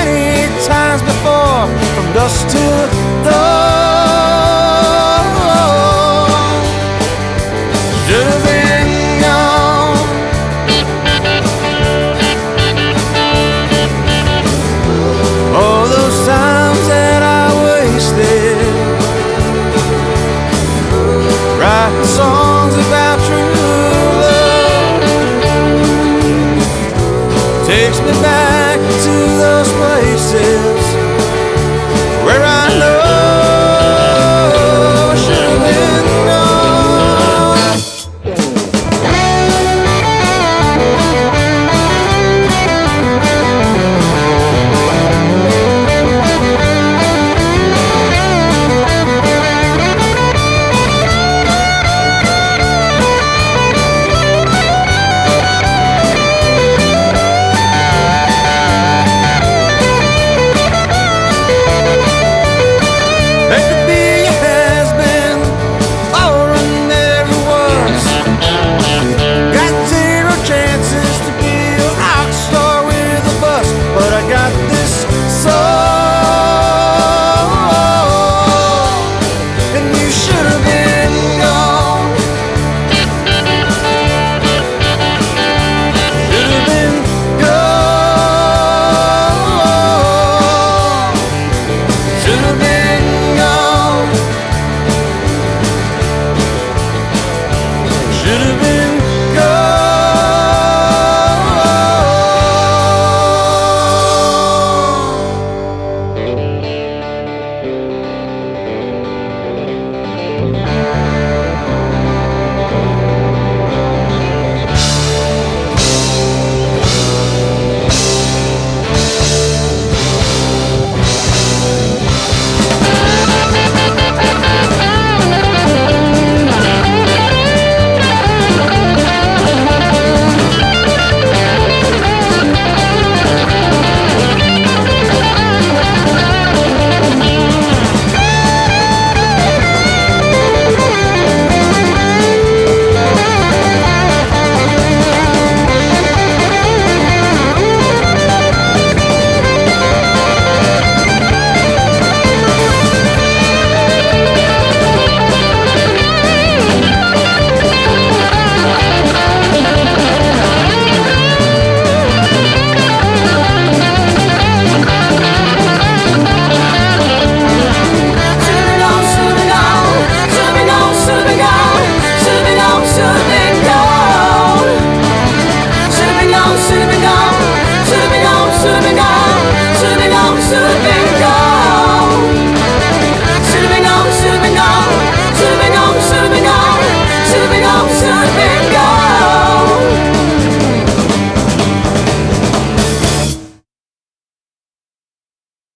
many times before, from dusk till dawn. Should have been gone. All those times that I wasted writing songs about true love takes me back to those places where I know I should have been gone. There could be a has-been or a never was. Got zero chances to be a rock star with a bus, but I got this soul.